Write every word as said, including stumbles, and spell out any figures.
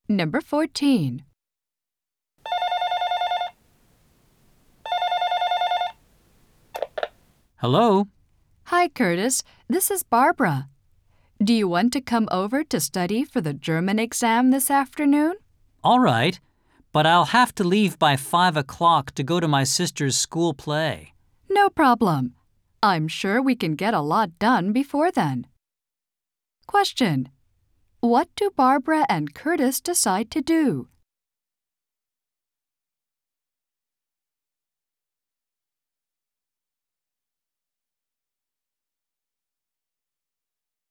Number fourteen. Hello? Hi, Curtis. This is Barbara. Do you want to come over to study for the German exam this afternoon? All right, but I'll have to leave by five o'clock to go to my sister's school play. No problem. I'm sure we can get a lot done before then. Question: What do Barbara and Curtis decide to do?